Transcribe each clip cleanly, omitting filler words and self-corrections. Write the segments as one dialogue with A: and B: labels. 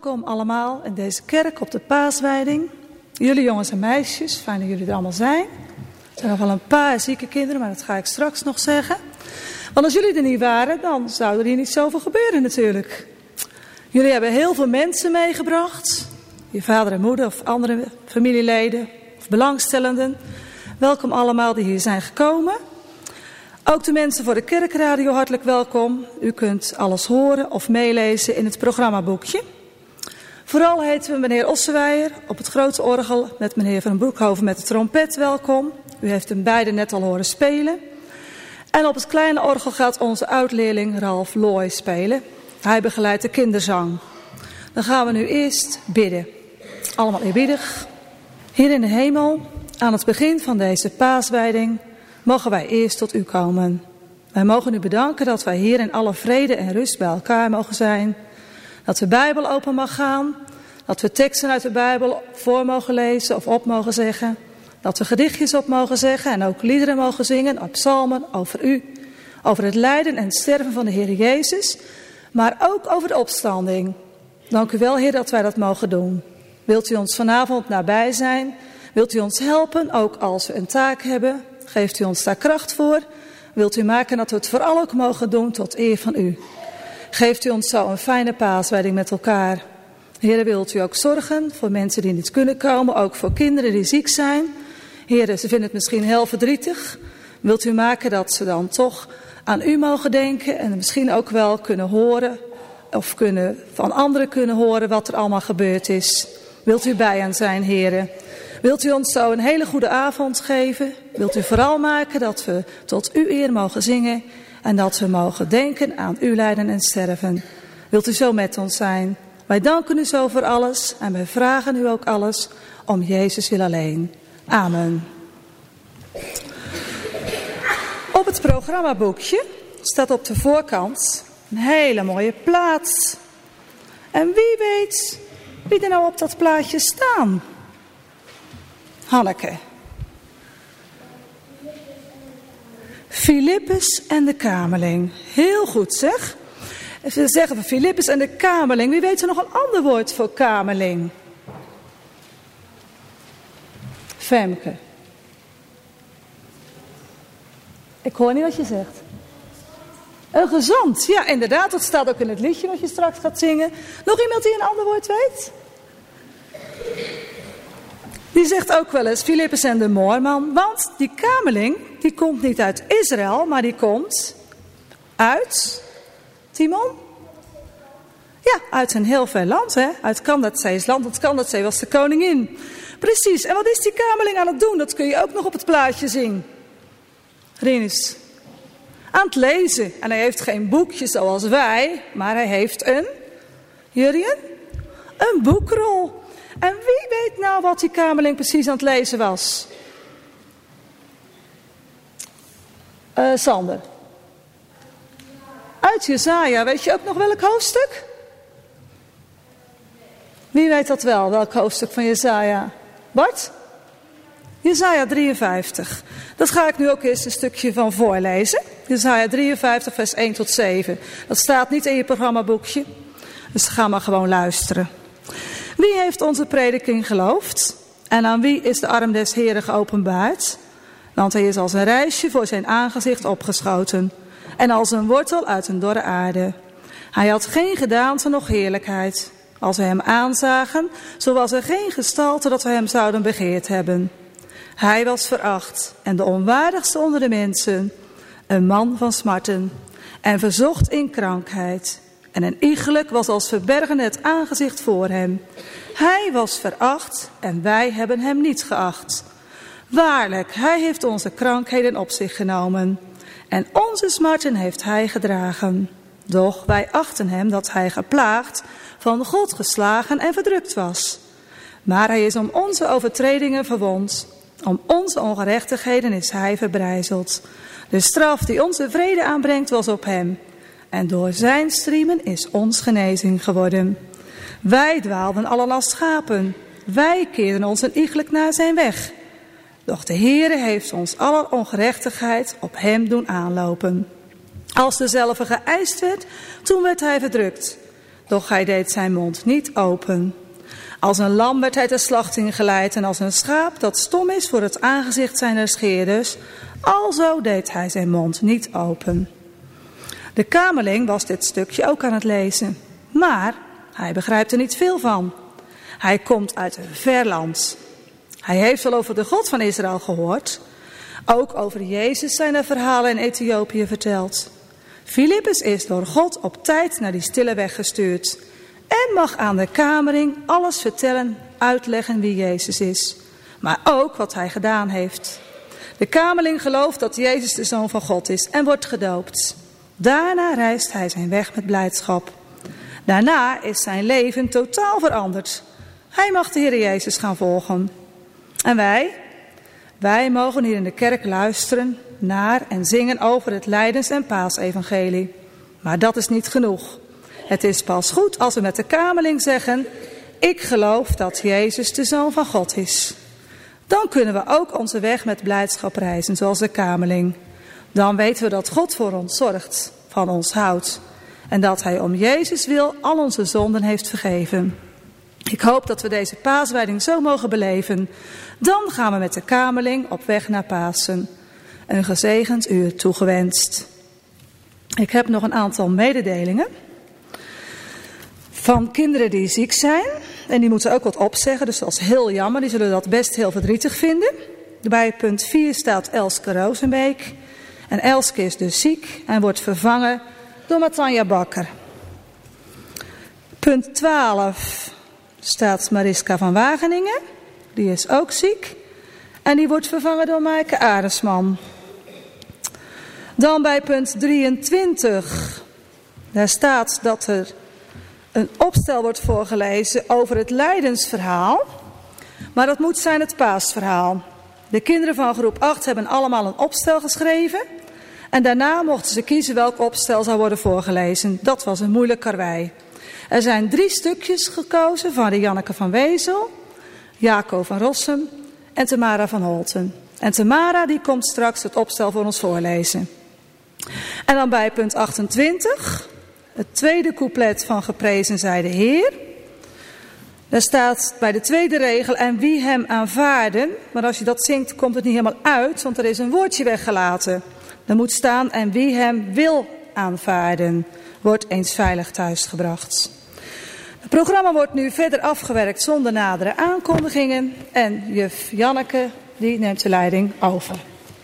A: Welkom allemaal in deze kerk op de paaswijding. Jullie jongens en meisjes, fijn dat jullie er allemaal zijn. Er zijn nog wel een paar zieke kinderen, maar dat ga ik straks nog zeggen. Want als jullie er niet waren, dan zou er hier niet zoveel gebeuren natuurlijk. Jullie hebben heel veel mensen meegebracht. Je vader en moeder of andere familieleden of belangstellenden. Welkom allemaal die hier zijn gekomen. Ook de mensen voor de kerkradio hartelijk welkom. U kunt alles horen of meelezen in het programmaboekje. Vooral heten we meneer Ossewijer op het grote orgel met meneer Van Broekhoven met de trompet welkom. U heeft hem beide net al horen spelen. En op het kleine orgel gaat onze oud-leerling Ralf Looy spelen. Hij begeleidt de kinderzang. Dan gaan we nu eerst bidden. Allemaal eerbiedig. Heer in de hemel, aan het begin van deze paaswijding mogen wij eerst tot u komen. Wij mogen u bedanken dat wij hier in alle vrede en rust bij elkaar mogen zijn. Dat de Bijbel open mag gaan. Dat we teksten uit de Bijbel voor mogen lezen of op mogen zeggen. Dat we gedichtjes op mogen zeggen en ook liederen mogen zingen op psalmen over u. Over het lijden en het sterven van de Heer Jezus. Maar ook over de opstanding. Dank u wel, Heer, dat wij dat mogen doen. Wilt u ons vanavond nabij zijn? Wilt u ons helpen, ook als we een taak hebben? Geeft u ons daar kracht voor? Wilt u maken dat we het vooral ook mogen doen tot eer van u? Geeft u ons zo een fijne paaswijding met elkaar. Heer, wilt u ook zorgen voor mensen die niet kunnen komen, ook voor kinderen die ziek zijn. Heer, ze vinden het misschien heel verdrietig. Wilt u maken dat ze dan toch aan u mogen denken en misschien ook wel kunnen horen of van anderen kunnen horen wat er allemaal gebeurd is. Wilt u bij hen zijn, Heer? Wilt u ons zo een hele goede avond geven? Wilt u vooral maken dat we tot uw eer mogen zingen en dat we mogen denken aan uw lijden en sterven? Wilt u zo met ons zijn? Wij danken u zo voor alles en wij vragen u ook alles om Jezus wil alleen. Amen. Op het programmaboekje staat op de voorkant een hele mooie plaat. En wie weet wie er nou op dat plaatje staan? Hanneke. Filippus en de kamerling. Heel goed zeg. Ze zeggen van Filippus en de kamerling. Wie weet er nog een ander woord voor kamerling? Femke. Ik hoor niet wat je zegt. Een gezant. Ja, inderdaad. Dat staat ook in het liedje wat je straks gaat zingen. Nog iemand die een ander woord weet? Die zegt ook wel eens Filippus en de moorman. Want die kamerling, die komt niet uit Israël, maar die komt uit Timon? Ja, uit een heel ver land, hè? Uit Kandazees land. Want Kandazee was de koningin. Precies. En wat is die kamerling aan het doen? Dat kun je ook nog op het plaatje zien. Rinus. Aan het lezen. En hij heeft geen boekje zoals wij, maar hij heeft Jurjen? Een boekrol. En wie weet nou wat die kamerling precies aan het lezen was? Sander. Uit Jesaja. Weet je ook nog welk hoofdstuk? Wie weet dat wel, welk hoofdstuk van Jesaja? Bart? Jesaja 53. Dat ga ik nu ook eerst een stukje van voorlezen. Jesaja 53 vers 1 tot 7. Dat staat niet in je programmaboekje. Dus ga maar gewoon luisteren. Wie heeft onze prediking geloofd? En aan wie is de arm des Heren geopenbaard? Want hij is als een rijsje voor zijn aangezicht opgeschoten. En als een wortel uit een dorre aarde. Hij had geen gedaante noch heerlijkheid. Als we hem aanzagen, zo was er geen gestalte dat we hem zouden begeerd hebben. Hij was veracht en de onwaardigste onder de mensen. Een man van smarten en verzocht in krankheid. En een iegelijk was als verbergen het aangezicht voor hem. Hij was veracht en wij hebben hem niet geacht. Waarlijk, hij heeft onze krankheden op zich genomen. En onze smarten heeft hij gedragen. Doch wij achten hem dat hij geplaagd, van God geslagen en verdrukt was. Maar hij is om onze overtredingen verwond. Om onze ongerechtigheden is hij verbrijzeld. De straf die onze vrede aanbrengt was op hem. En door zijn striemen is ons genezing geworden. Wij dwaalden allen als schapen. Wij keerden ons een iegelijk naar zijn weg. Doch de Heere heeft ons aller ongerechtigheid op hem doen aanlopen. Als dezelfde geëist werd, toen werd hij verdrukt. doch hij deed zijn mond niet open. Als een lam werd hij ter slachting geleid en als een schaap dat stom is voor het aangezicht zijner scheerders, alzo deed hij zijn mond niet open. De kamerling was dit stukje ook aan het lezen, maar hij begrijpt er niet veel van. Hij komt uit een ver land. Hij heeft wel over de God van Israël gehoord. Ook over Jezus zijn er verhalen in Ethiopië verteld. Filippus is door God op tijd naar die stille weg gestuurd en mag aan de kamerling alles vertellen, uitleggen wie Jezus is, maar ook wat hij gedaan heeft. De kamerling gelooft dat Jezus de Zoon van God is en wordt gedoopt. Daarna reist hij zijn weg met blijdschap. Daarna is zijn leven totaal veranderd. Hij mag de Heer Jezus gaan volgen. En wij mogen hier in de kerk luisteren naar en zingen over het lijdens- en paasevangelie. Maar dat is niet genoeg. Het is pas goed als we met de kamerling zeggen: ik geloof dat Jezus de Zoon van God is. Dan kunnen we ook onze weg met blijdschap reizen, zoals de kamerling. Dan weten we dat God voor ons zorgt, van ons houdt. En dat hij om Jezus wil al onze zonden heeft vergeven. Ik hoop dat we deze paaswijding zo mogen beleven. Dan gaan we met de kamerling op weg naar Pasen. Een gezegend uur toegewenst. Ik heb nog een aantal mededelingen van kinderen die ziek zijn. En die moeten ook wat opzeggen, dus dat is heel jammer. Die zullen dat best heel verdrietig vinden. Bij punt 4 staat Elske Rozenbeek. En Elske is dus ziek en wordt vervangen door Matanja Bakker. Punt 12 staat Mariska van Wageningen. Die is ook ziek. En die wordt vervangen door Maaike Arendsman. Dan bij punt 23. Daar staat dat er een opstel wordt voorgelezen over het lijdensverhaal. Maar dat moet zijn het paasverhaal. De kinderen van groep 8 hebben allemaal een opstel geschreven. En daarna mochten ze kiezen welk opstel zou worden voorgelezen. Dat was een moeilijk karwei. Er zijn 3 stukjes gekozen van Rianneke van Wezel, Jaco van Rossum en Tamara van Holten. En Tamara die komt straks het opstel voor ons voorlezen. En dan bij punt 28, het tweede couplet van Geprezen zij de Heer. Daar staat bij de tweede regel: en wie hem aanvaarden. Maar als je dat zingt komt het niet helemaal uit, want er is een woordje weggelaten. Er moet staan: en wie hem wil aanvaarden, wordt eens veilig thuisgebracht. Het programma wordt nu verder afgewerkt zonder nadere aankondigingen. En juf Janneke die neemt de leiding over.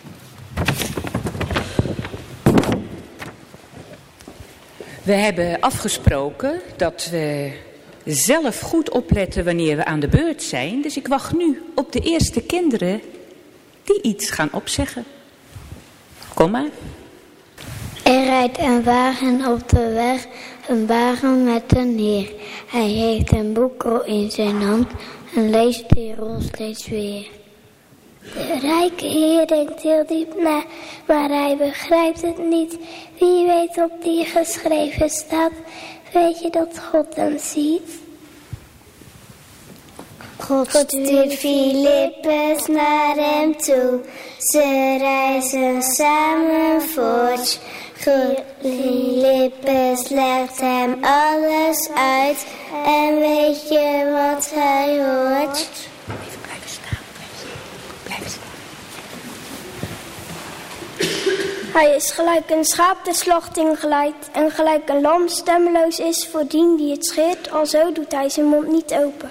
B: We hebben afgesproken dat we zelf goed opletten wanneer we aan de beurt zijn. Dus ik wacht nu op de eerste kinderen die iets gaan opzeggen. Kom maar.
C: Er rijdt een wagen op de weg, een wagen met een heer. Hij heeft een boekrol in zijn hand en leest die rol steeds weer. De rijke heer denkt heel diep na, maar hij begrijpt het niet. Wie weet wat die geschreven staat, weet je dat God hem ziet? God stuurt Filippus naar hem toe. Ze reizen samen voort. Filippus legt hem alles uit. En weet je wat hij hoort?
B: Even blijven staan. Blijven staan.
D: Hij is gelijk een schaap de slachting geleid. En gelijk een lam stemmeloos is voor dien die het scheert. Alzo doet hij zijn mond niet open.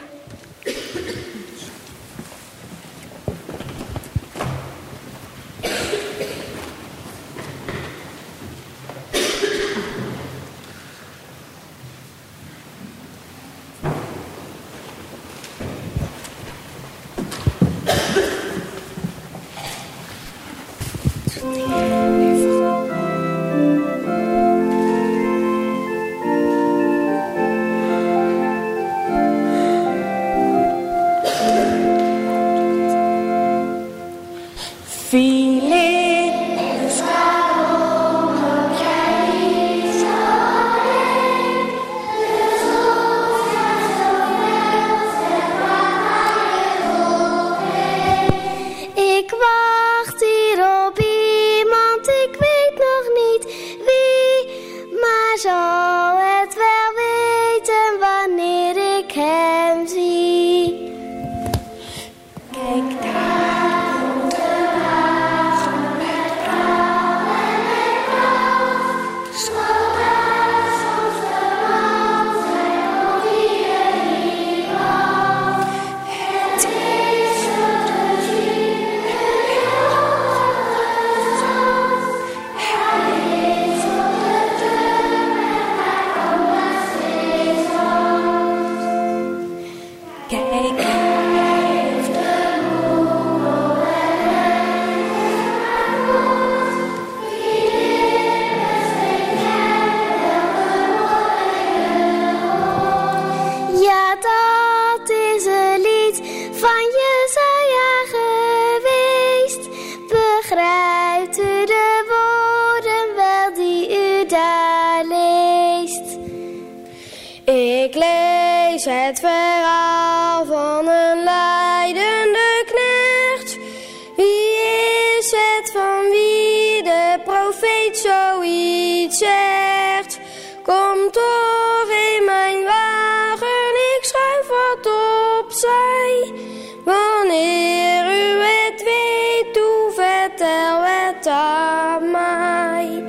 D: lees het verhaal van een lijdende knecht. Wie is het van wie de profeet zoiets zegt? Kom toch in mijn wagen, ik schuif wat opzij. Wanneer u het weet, toe vertel het aan mij.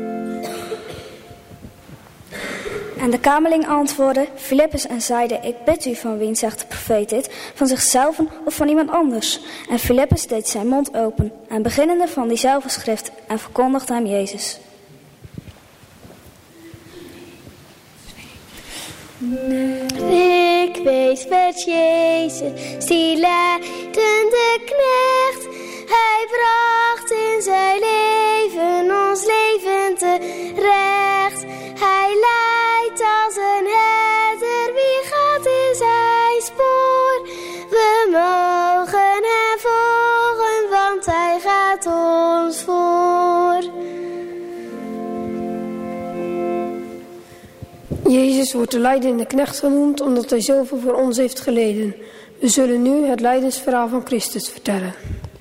E: En de kamerling antwoordde Filippus en zeide: Ik bid u, van wien zegt de profeet dit? Van zichzelf of van iemand anders? En Filippus deed zijn mond open en beginnende van diezelfde schrift en verkondigde hem Jezus.
C: Ik weet met Jezus, die lijdende knecht. Hij bracht in zijn leven ons leven terecht. Hij leidt als een herder, wie gaat in zijn spoor? We mogen hem volgen, want hij gaat ons voor.
F: Jezus wordt de lijdende knecht genoemd omdat hij zoveel voor ons heeft geleden. We zullen nu het lijdensverhaal van Christus vertellen.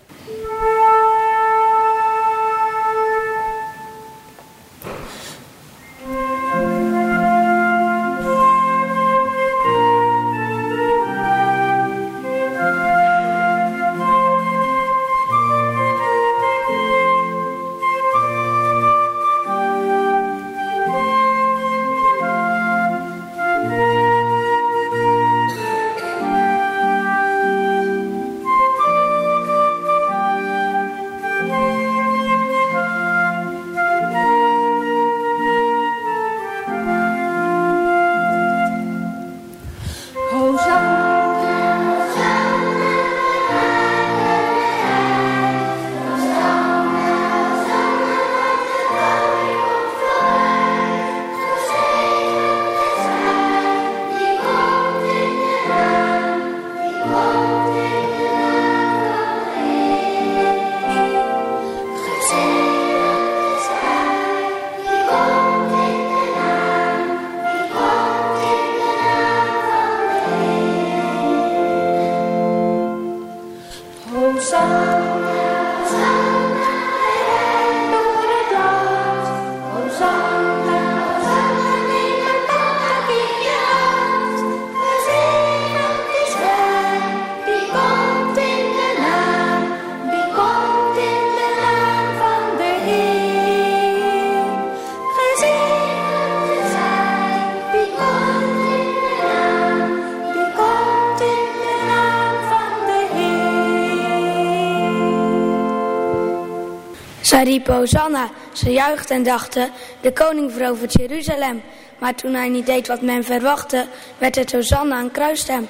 G: Zij riepen Hosanna, ze juichten en dachten, de koning verovert Jeruzalem. Maar toen hij niet deed wat men verwachtte, werd het Hosanna een kruisstem.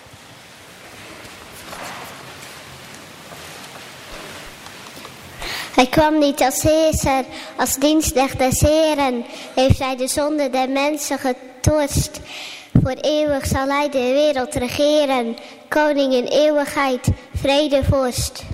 C: Hij kwam niet als heerser, als dienstknecht des Heren. Heeft hij de zonde der mensen getorst. Voor eeuwig zal hij de wereld regeren. Koning in eeuwigheid, vredevorst.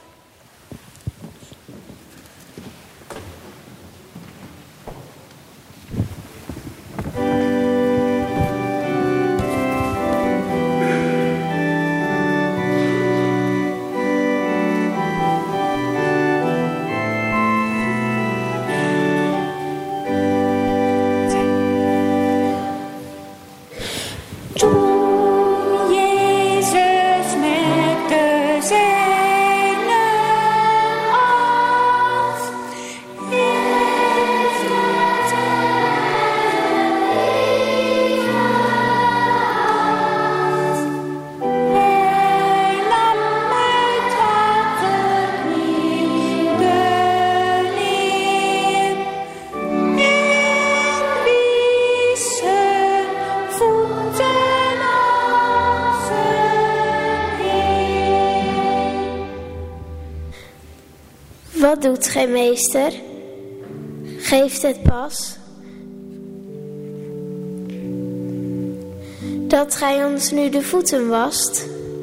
C: Wat doet gij, meester? Geeft het pas dat gij ons nu de voeten wast?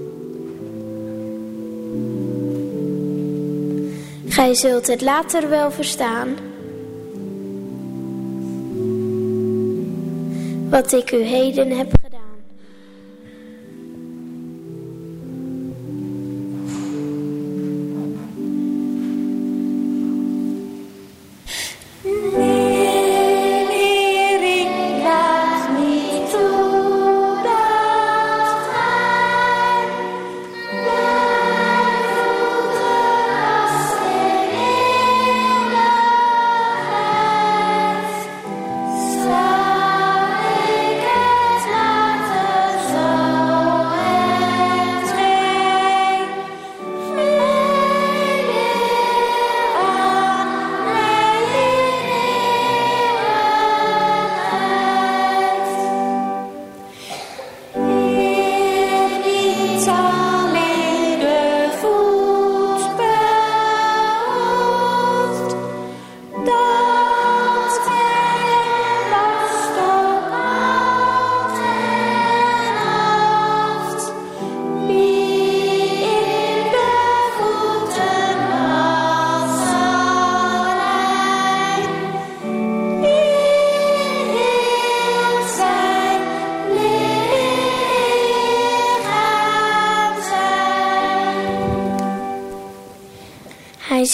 C: Gij zult het later wel verstaan, wat ik u heden heb gedaan.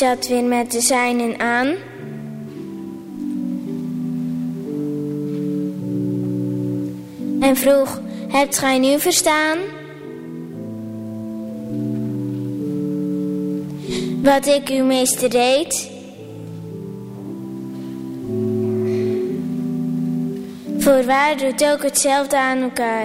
D: zat weer met de zijnen aan. En vroeg, hebt gij nu verstaan? Wat ik uw meester deed? Voorwaar doet ook hetzelfde aan elkaar.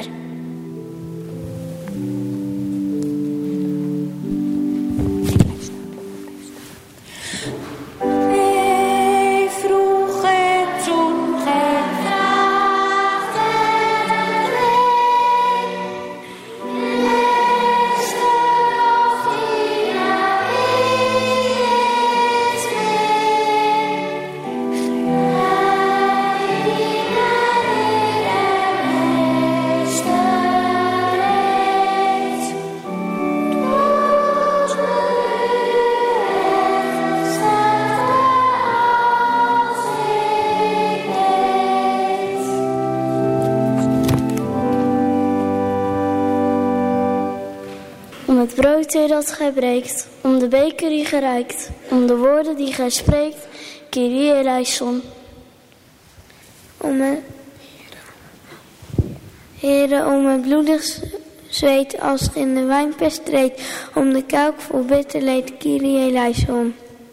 C: Om het brood dat gij breekt, om de beker die gij reikt, om de woorden die gij spreekt, Kyrie eleison. Heere, om het bloedig zweet als in de wijnpers treedt, om de kelk vol bitter leed, Kyrie eleison.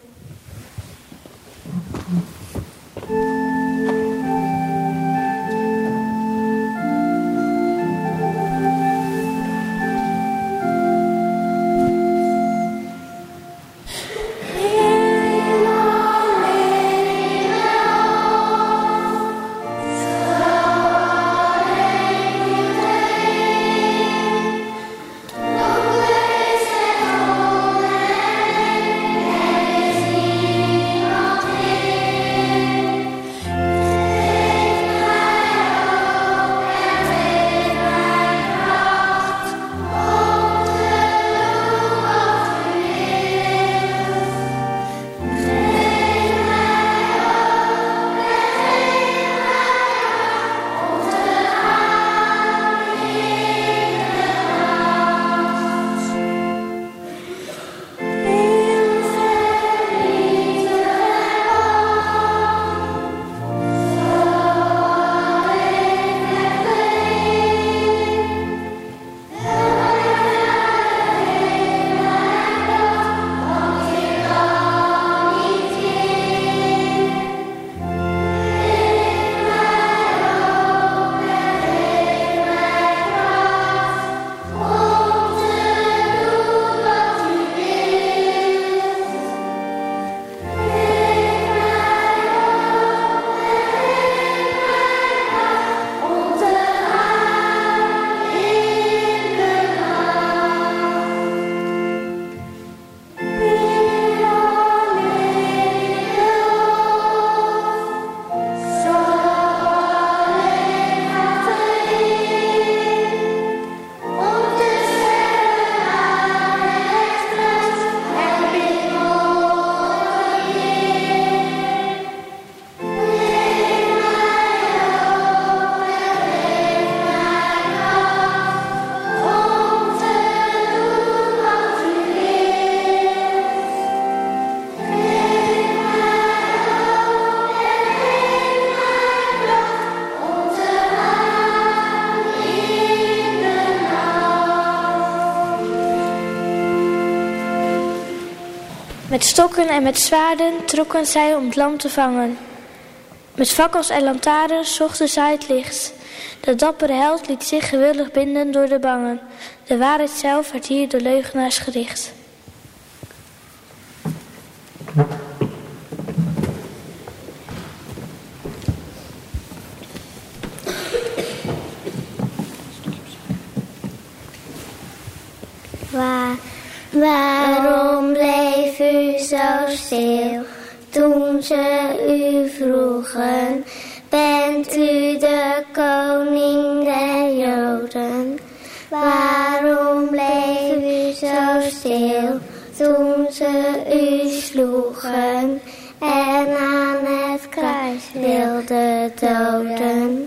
H: Met stokken en met zwaarden trokken zij om het lam te vangen. Met fakkels en lantaarns zochten zij het licht. De dappere held liet zich gewillig binden door de bangen. De waarheid zelf werd hier door leugenaars gericht.
C: Waarom bleef u zo stil toen ze u vroegen? Bent u de koning der Joden? Waarom bleef u zo stil toen ze u sloegen en aan het kruis wilden doden?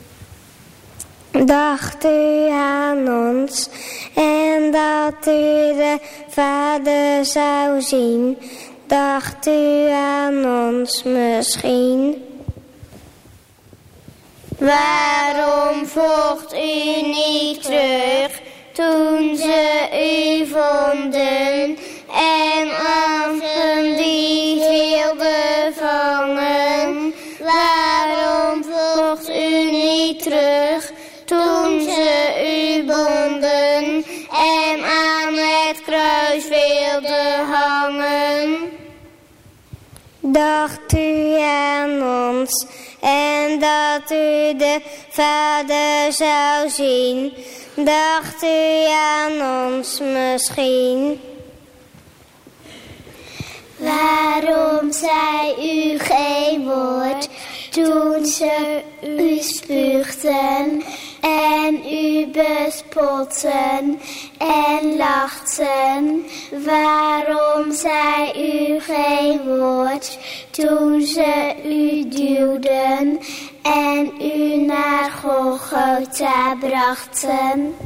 C: Dacht u aan ons en dat u de Vader zou zien? Dacht u aan ons misschien? Waarom volgt u niet terug toen ze u vonden en een dief wilden vangen? Waarom volgt u niet terug toen ze u bonden en aan het kruis wilden hangen? Dacht u aan ons en dat u de Vader zou zien? Dacht u aan ons misschien? Waarom zei u geen woord toen ze u spuugden en u bespotten en lachten? Waarom zei u geen woord toen ze u duwden en u naar Golgotha brachten?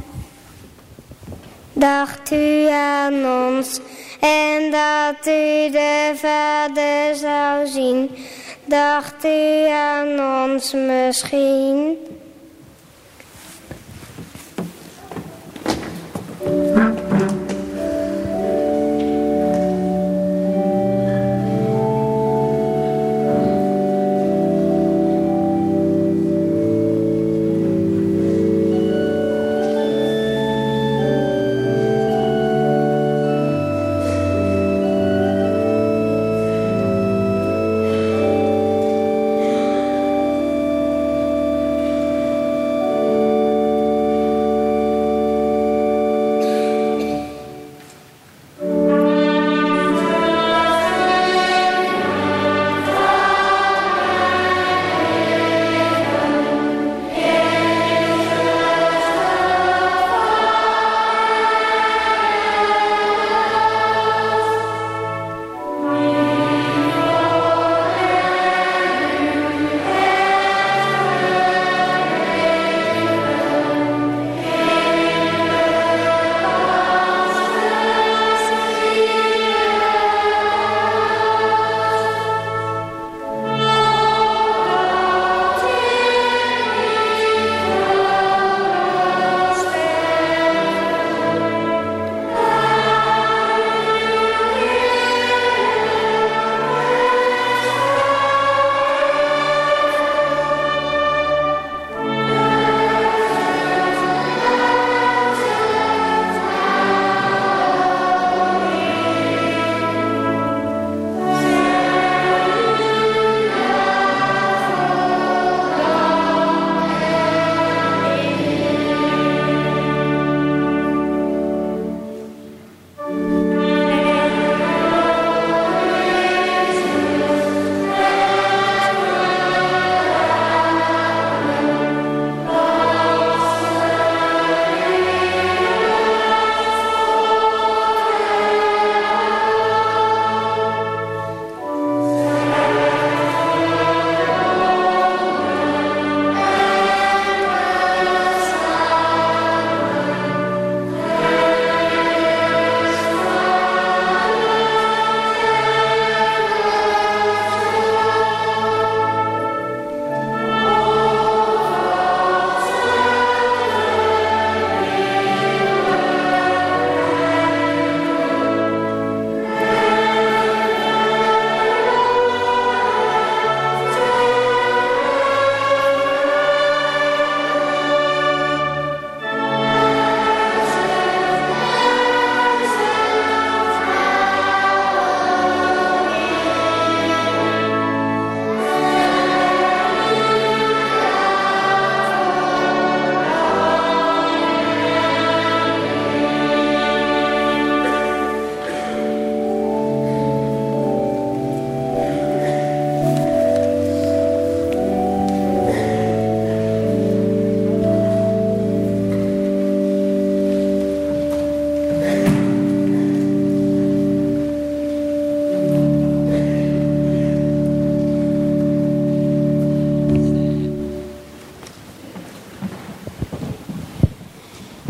C: Dacht u aan ons en dat u de Vader zou zien? Dacht u aan ons misschien?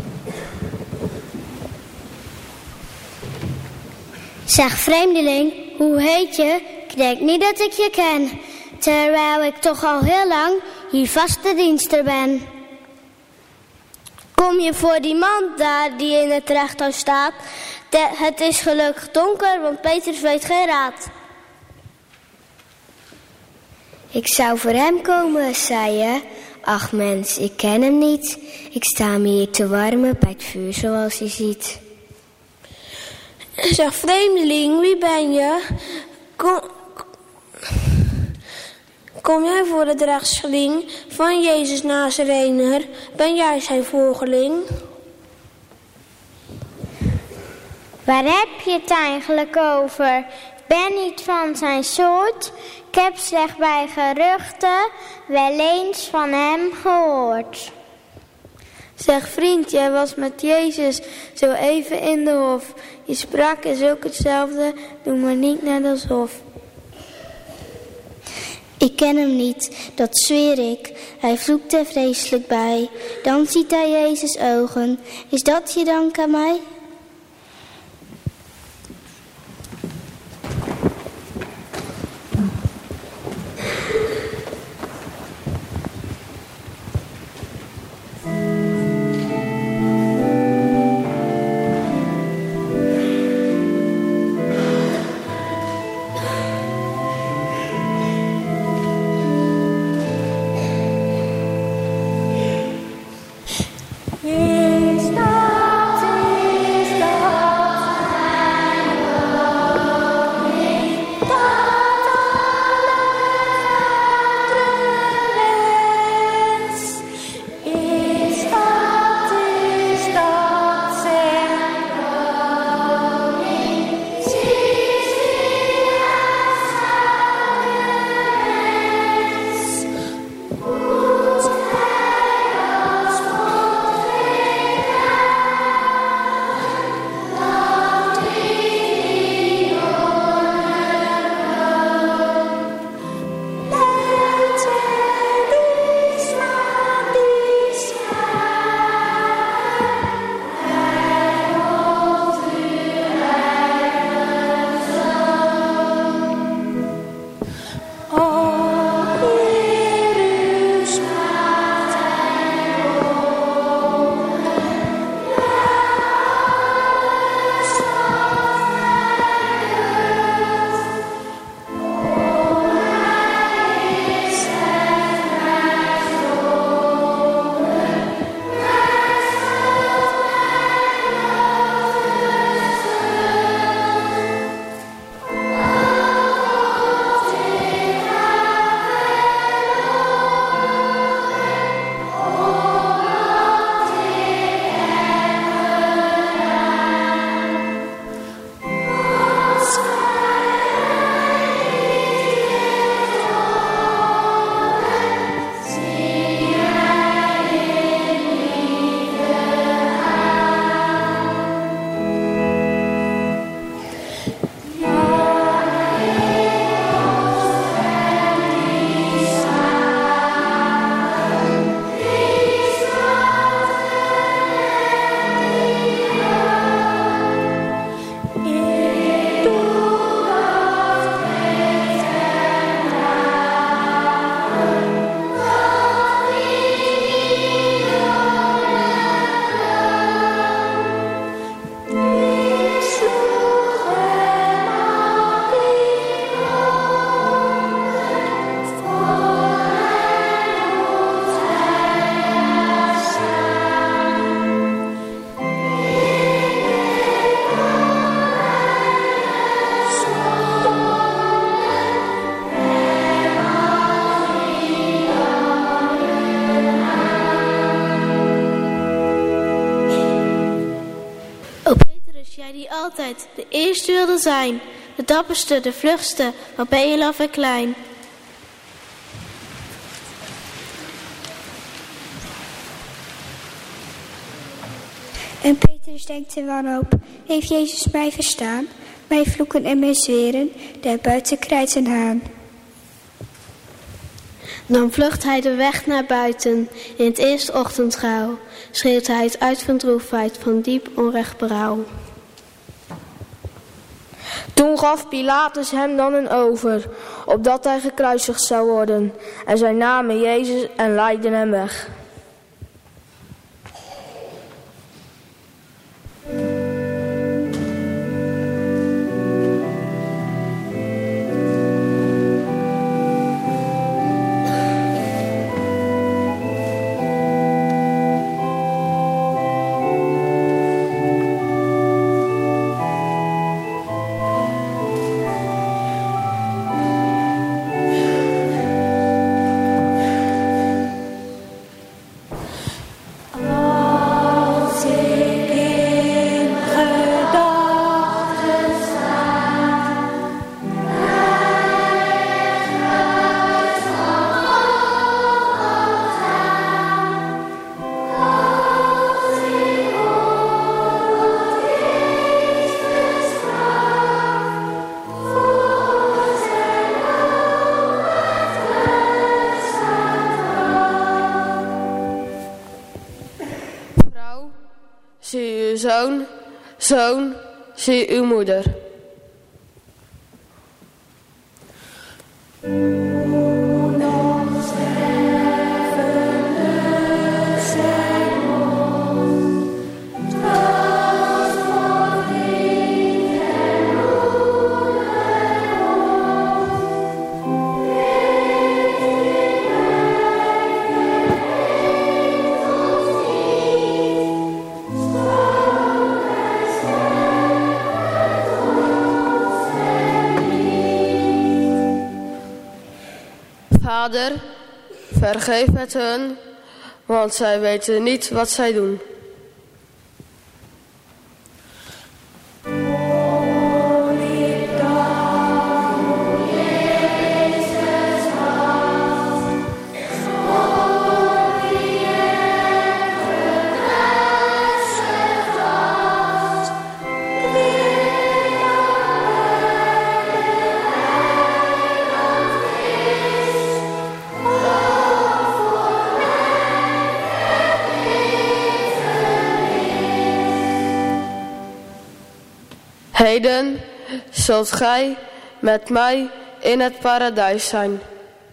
I: Zeg vreemdeling,
C: hoe heet je? Ik denk niet dat ik je ken, terwijl ik toch al heel lang hier vaste dienster ben. Kom je voor die man daar die in het rechthuis staat? Het is gelukkig donker, want Petrus weet geen raad. Ik zou voor hem komen, zei je. Ach mens, ik ken hem niet. Ik sta me hier te warmen bij het vuur zoals je ziet.
G: Zeg vreemdeling, wie ben je? Kom jij voor het rechtsgeling van Jezus Nazarener? Ben jij zijn volgeling?
C: Waar heb je het eigenlijk over? Ik ben niet van zijn soort. Ik heb slechts bij geruchten wel eens van hem gehoord.
G: Zeg vriend, jij was met Jezus zo even in de hof. Je sprak is ook hetzelfde, doe maar niet net alsof.
C: Ik ken hem niet, dat zweer ik. Hij vloekt er vreselijk bij. Dan ziet hij Jezus' ogen. Is dat je dank aan mij?
H: Die altijd de eerste wilde zijn, de dapperste, de vlugste, wat ben je laf en klein.
E: En Petrus denkt in wanhoop, heeft Jezus mij verstaan? Mij vloeken en mij zweren, daarbuiten krijt een haan.
H: Dan vlucht hij de weg naar buiten, in het eerste ochtendgrauw, schreeuwt hij het uit van droefheid, van diep onrecht berouw.
I: Toen gaf Pilatus hem dan een over, opdat hij gekruisigd zou worden. En zij namen Jezus en leidden hem weg. Zie uw zoon, zoon, zie uw moeder. Vader, vergeef het hun, want zij weten niet wat zij doen. Heden zult gij met mij in het paradijs zijn.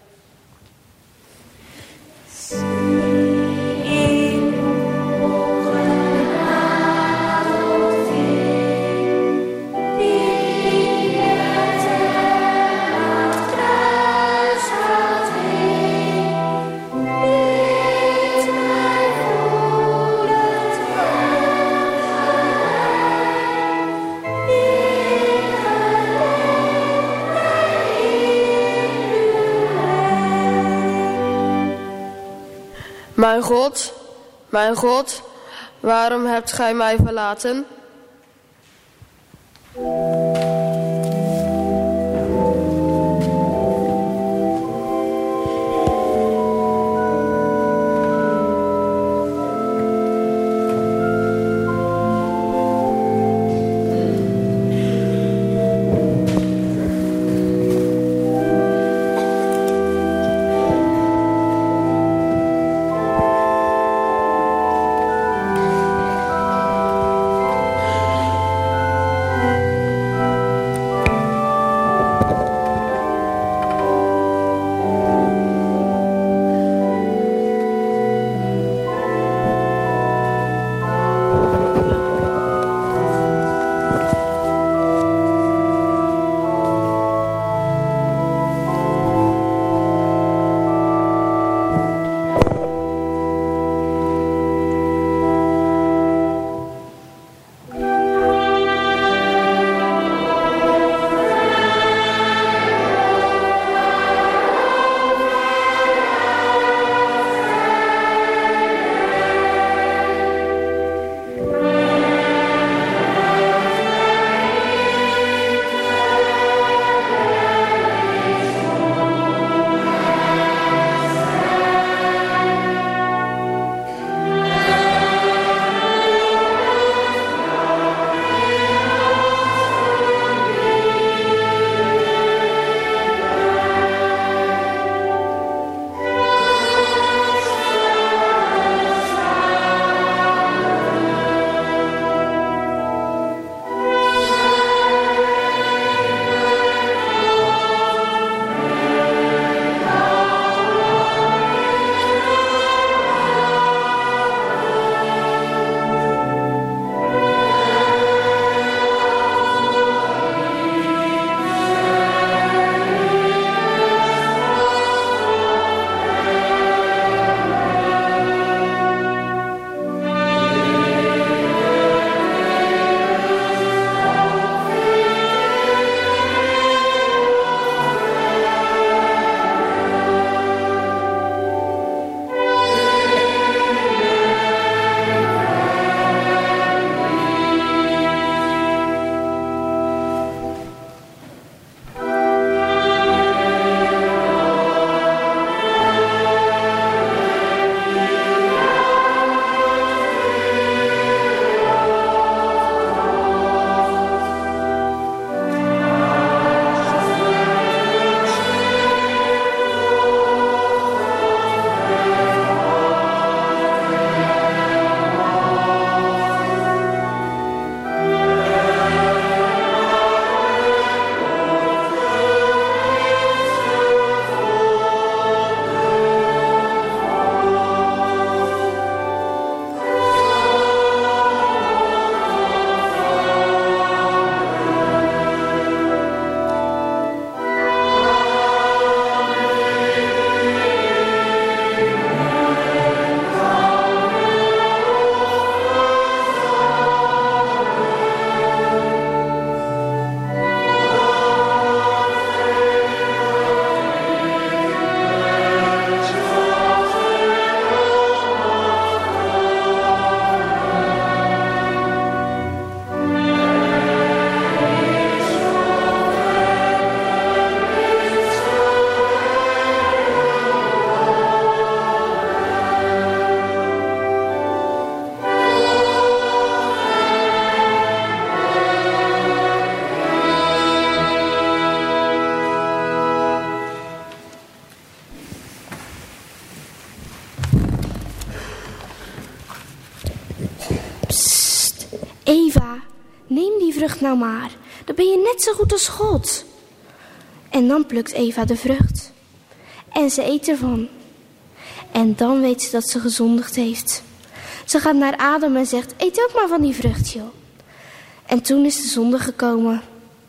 I: Mijn God, waarom hebt gij mij verlaten?
J: vrucht nou maar. Dan ben je net zo goed als God. En dan plukt Eva de vrucht. En ze eet ervan. En dan weet ze dat ze gezondigd heeft. Ze gaat naar Adam en zegt, eet ook maar van die vrucht, joh. En toen is de zonde gekomen.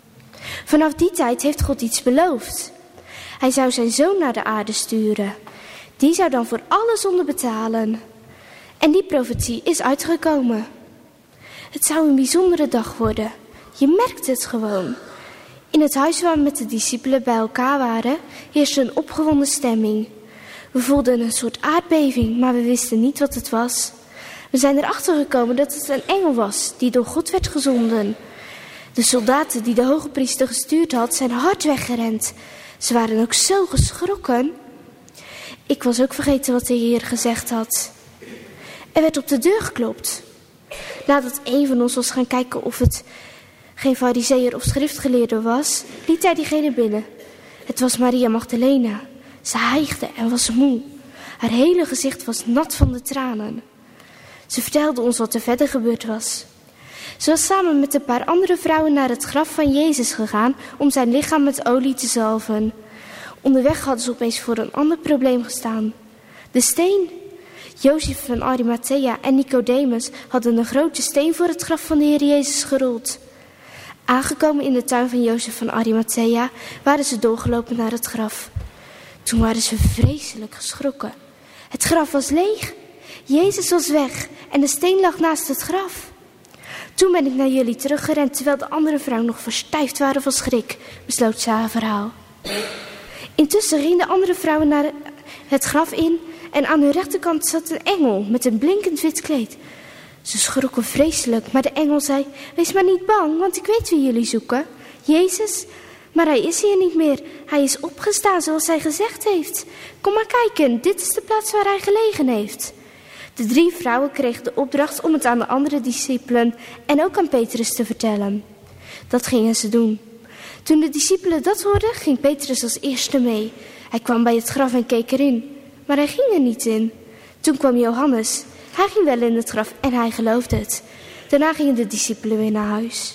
J: Vanaf die tijd heeft God iets beloofd. Hij zou zijn zoon naar de aarde sturen. Die zou dan voor alle zonde betalen. En die profetie is uitgekomen. Het zou een bijzondere dag worden. Je merkt het gewoon. In het huis waar we met de discipelen bij elkaar waren, heerste een opgewonden stemming. We voelden een soort aardbeving, maar we wisten niet wat het was. We zijn erachter gekomen dat het een engel was die door God werd gezonden. De soldaten die de hoge priester gestuurd had, zijn hard weggerend. Ze waren ook zo geschrokken. Ik was ook vergeten wat de Heer gezegd had. Er werd op de deur geklopt. Nadat een van ons was gaan kijken of het geen farizeeër of schriftgeleerde was, liet hij diegene binnen. Het was Maria Magdalena. Ze hijgde en was moe. Haar hele gezicht was nat van de tranen. Ze vertelde ons wat er verder gebeurd was. Ze was samen met een paar andere vrouwen naar het graf van Jezus gegaan om zijn lichaam met olie te zalven. Onderweg hadden ze opeens voor een ander probleem gestaan. De steen. Jozef van Arimathea en Nicodemus hadden een grote steen voor het graf van de Heer Jezus gerold. Aangekomen in de tuin van Jozef van Arimathea waren ze doorgelopen naar het graf. Toen waren ze vreselijk geschrokken. Het graf was leeg. Jezus was weg en de steen lag naast het graf. Toen ben ik naar jullie teruggerend terwijl de andere vrouwen nog verstijfd waren van schrik, besloot ze haar verhaal. Intussen gingen de andere vrouwen naar het graf in en aan hun rechterkant zat een engel met een blinkend wit kleed. Ze schrokken vreselijk, maar de engel zei, wees maar niet bang, want ik weet wie jullie zoeken. Jezus, maar hij is hier niet meer. Hij is opgestaan zoals hij gezegd heeft. Kom maar kijken, dit is de plaats waar hij gelegen heeft. De 3 vrouwen kregen de opdracht om het aan de andere discipelen en ook aan Petrus te vertellen. Dat gingen ze doen. Toen de discipelen dat hoorden, ging Petrus als eerste mee. Hij kwam bij het graf en keek erin, maar hij ging er niet in. Toen kwam Johannes. Hij ging wel in het graf en hij geloofde het. Daarna gingen de discipelen weer naar huis.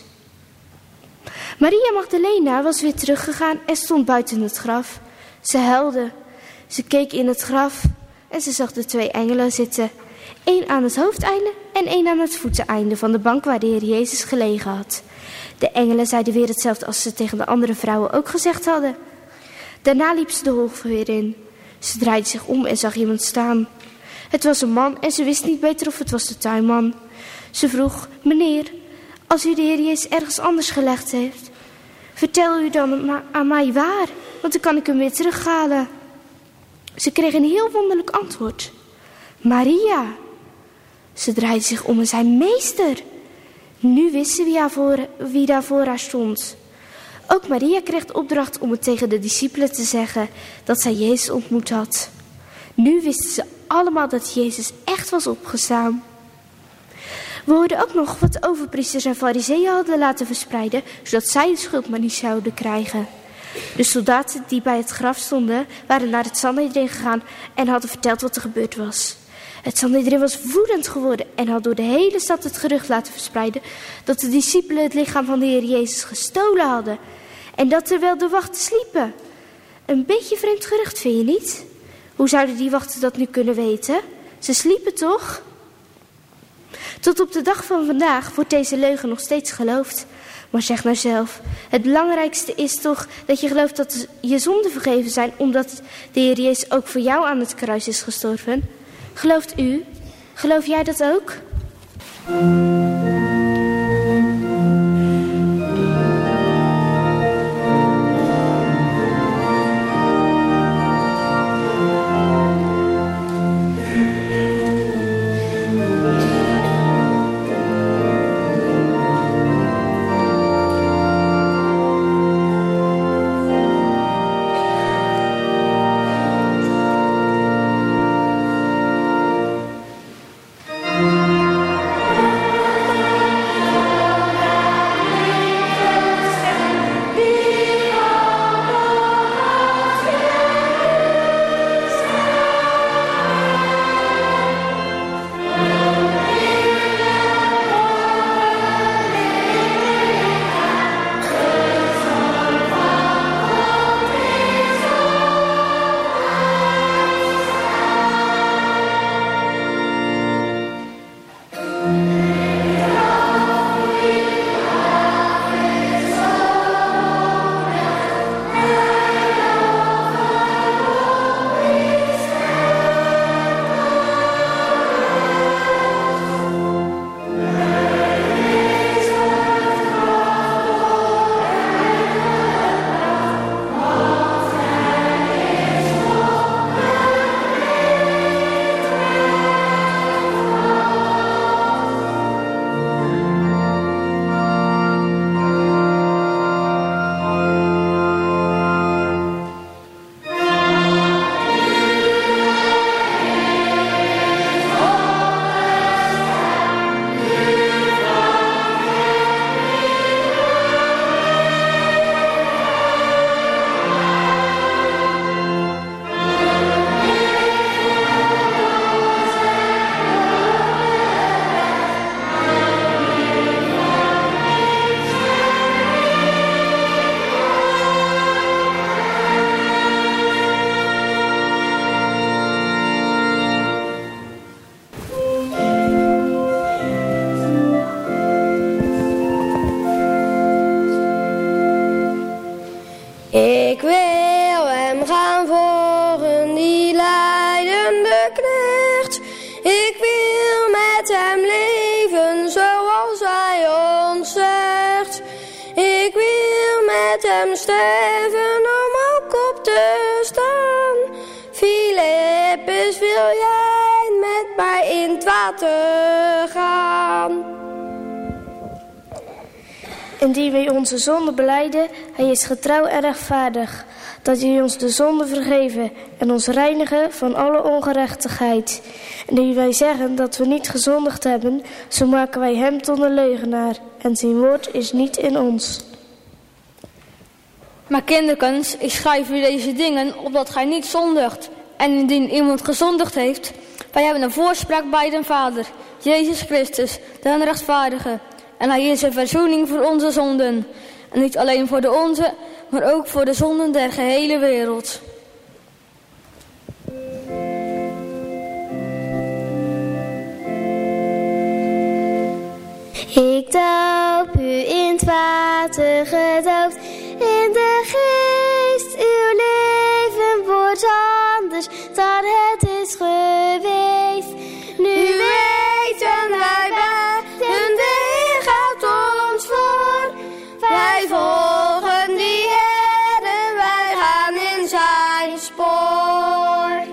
J: Maria Magdalena was weer teruggegaan en stond buiten het graf. Ze huilde. Ze keek in het graf en ze zag de 2 engelen zitten. 1 aan het hoofdeinde en 1 aan het voeteneinde van de bank waar de Heer Jezus gelegen had. De engelen zeiden weer hetzelfde als ze tegen de andere vrouwen ook gezegd hadden. Daarna liep ze de hof weer in. Ze draaide zich om en zag iemand staan. Het was een man en ze wist niet beter of het was de tuinman. Ze vroeg, meneer, als u de Heer Jezus ergens anders gelegd heeft, vertel u dan aan mij waar, want dan kan ik hem weer terughalen. Ze kreeg een heel wonderlijk antwoord. Maria. Ze draaide zich om en zei, meester. Nu wist ze wie daar voor haar stond. Ook Maria kreeg de opdracht om het tegen de discipelen te zeggen dat zij Jezus ontmoet had. Nu wisten ze allemaal dat Jezus echt was opgestaan. We hoorden ook nog wat de overpriesters en farizeeën hadden laten verspreiden, zodat zij de schuld maar niet zouden krijgen. De soldaten die bij het graf stonden, waren naar het Sanhedrin gegaan en hadden verteld wat er gebeurd was. Het Sanhedrin was woedend geworden en had door de hele stad het gerucht laten verspreiden dat de discipelen het lichaam van de Heer Jezus gestolen hadden. En dat terwijl de wachten sliepen. Een beetje vreemd gerucht, vind je niet? Hoe zouden die wachten dat nu kunnen weten? Ze sliepen toch? Tot op de dag van vandaag wordt deze leugen nog steeds geloofd. Maar zeg nou zelf, het belangrijkste is toch dat je gelooft dat je zonden vergeven zijn, omdat de Heer Jezus ook voor jou aan het kruis is gestorven. Gelooft u? Geloof jij dat ook?
I: Ik wil met hem leven zoals hij ons zegt. Ik wil met hem sterven om ook op te staan. Filippus, wil jij met mij in het water gaan?
J: Indien wij onze zonde belijden, hij is getrouw en rechtvaardig, dat hij ons de zonde vergeven en ons reinigen van alle ongerechtigheid. En indien wij zeggen dat we niet gezondigd hebben, zo maken wij hem tot een leugenaar en zijn woord is niet in ons.
K: Maar kinderkens, ik schrijf u deze dingen opdat gij niet zondigt. En indien iemand gezondigd heeft, wij hebben een voorspraak bij den Vader, Jezus Christus, de rechtvaardige. En hij is een verzoening voor onze zonden. En niet alleen voor de onze, maar ook voor de zonden der gehele wereld.
C: Ik doop u in het water gedoopt, in de geest. Uw leven wordt anders dan het is geweest. Nu weten wij beiden, de Heer gaat ons voor. Wij volgen die Heer en wij gaan in zijn spoor.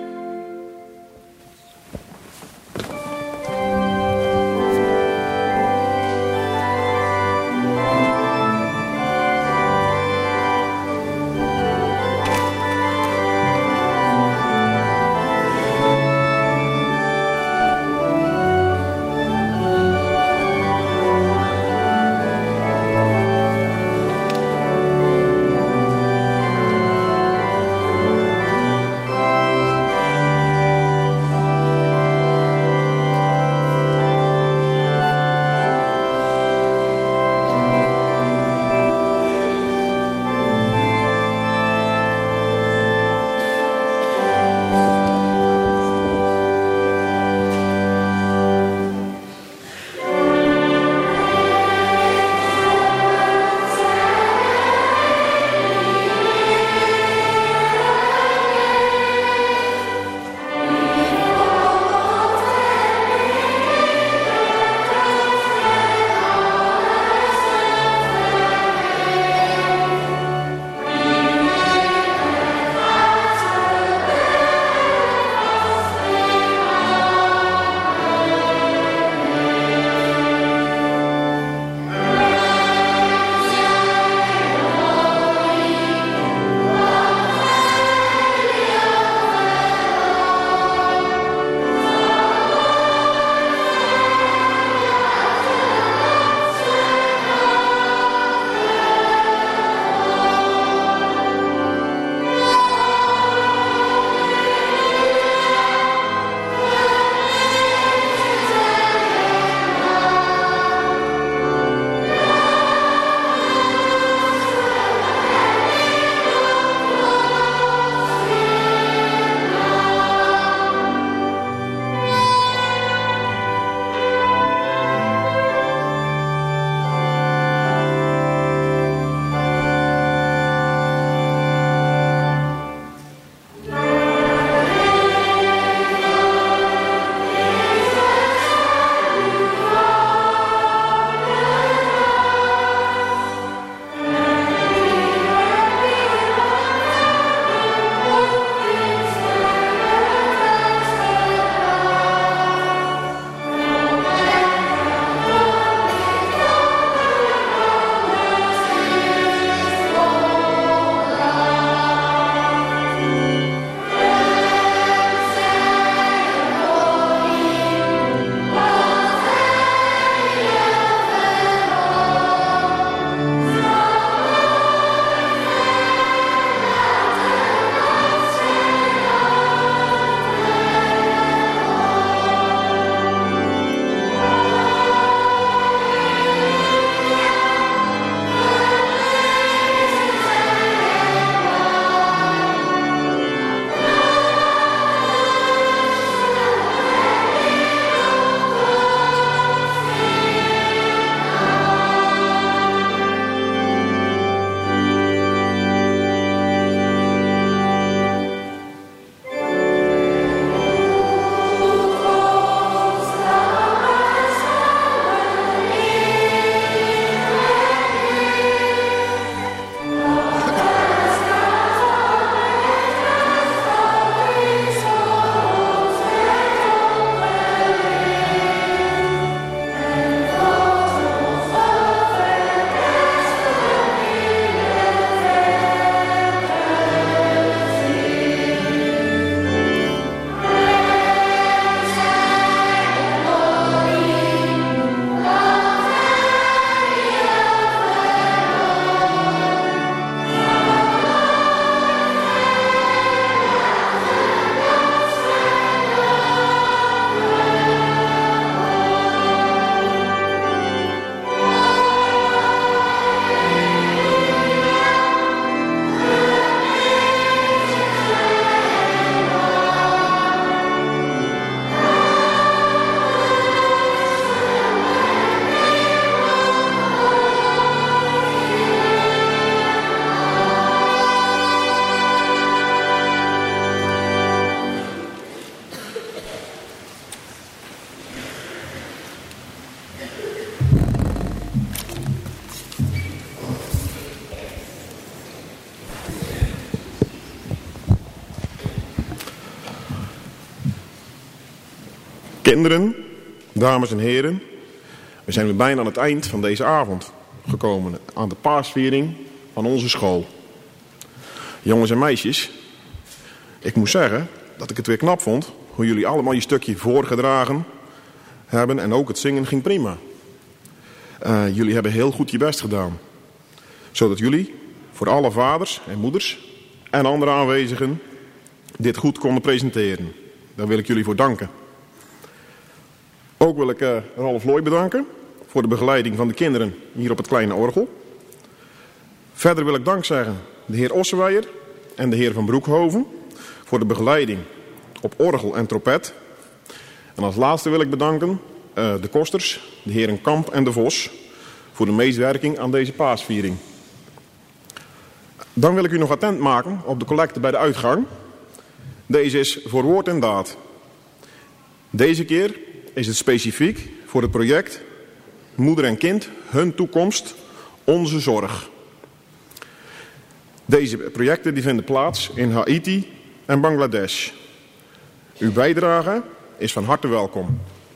L: Kinderen, dames en heren, we zijn weer bijna aan het eind van deze avond gekomen, aan de paasviering van onze school. Jongens en meisjes, ik moet zeggen dat ik het weer knap vond hoe jullie allemaal je stukje voorgedragen hebben en ook het zingen ging prima. Jullie hebben heel goed je best gedaan, zodat jullie voor alle vaders en moeders en andere aanwezigen dit goed konden presenteren. Daar wil ik jullie voor danken. Ook wil ik Ralf Looy bedanken voor de begeleiding van de kinderen hier op het kleine orgel. Verder wil ik dank zeggen de heer Osseweyer en de heer Van Broekhoven voor de begeleiding op orgel en trompet. En als laatste wil ik bedanken de kosters, de heren Kamp en de Vos, voor de meewerking aan deze paasviering. Dan wil ik u nog attent maken op de collecte bij de uitgang. Deze is voor woord en daad. Deze keer is het specifiek voor het project Moeder en Kind, hun toekomst, onze zorg. Deze projecten die vinden plaats in Haiti en Bangladesh. Uw bijdrage is van harte welkom.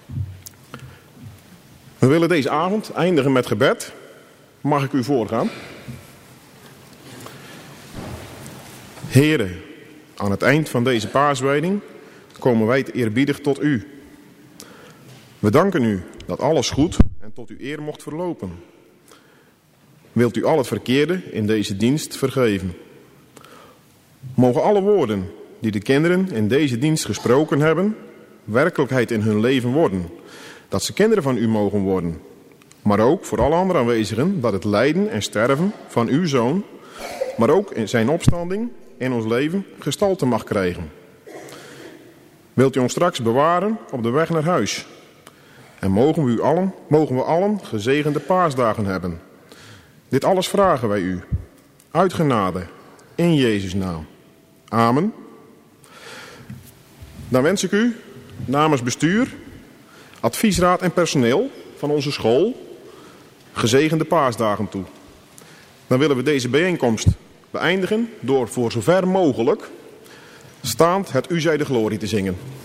L: We willen deze avond eindigen met gebed. Mag ik u voorgaan? Heren, aan het eind van deze paaswijding komen wij eerbiedig tot u. We danken u dat alles goed en tot uw eer mocht verlopen. Wilt u al het verkeerde in deze dienst vergeven. Mogen alle woorden die de kinderen in deze dienst gesproken hebben, werkelijkheid in hun leven worden. Dat ze kinderen van u mogen worden. Maar ook voor alle andere aanwezigen dat het lijden en sterven van uw zoon, maar ook in zijn opstanding in ons leven gestalte mag krijgen. Wilt u ons straks bewaren op de weg naar huis. En mogen we allen gezegende paasdagen hebben. Dit alles vragen wij u. Uit genade. In Jezus' naam. Amen. Dan wens ik u namens bestuur, adviesraad en personeel van onze school gezegende paasdagen toe. Dan willen we deze bijeenkomst beëindigen door voor zover mogelijk staand het U zij de glorie te zingen.